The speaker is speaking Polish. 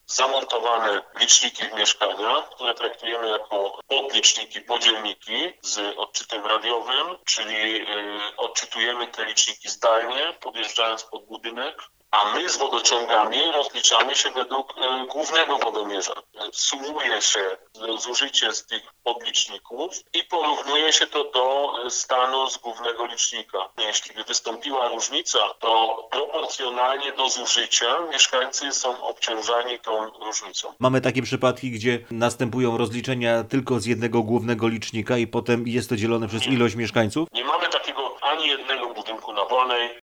zamontowane liczniki w mieszkaniach, które traktujemy jako podliczniki, podzielniki z odczytem radiowym, czyli odczytujemy te liczniki zdalnie, podjeżdżając pod budynek, a my z wodociągami rozliczamy się według głównego wodomierza. Sumuje się zużycie z tych podliczników i porównuje się to do stanu z głównego licznika. Jeśli by wystąpiła różnica, to proporcjonalnie do zużycia mieszkańcy są obciążani tą różnicą. Mamy takie przypadki, gdzie następują rozliczenia tylko z jednego głównego licznika i potem jest to dzielone przez ilość mieszkańców? Nie mamy takiego ani jednego budynku na Wolnej,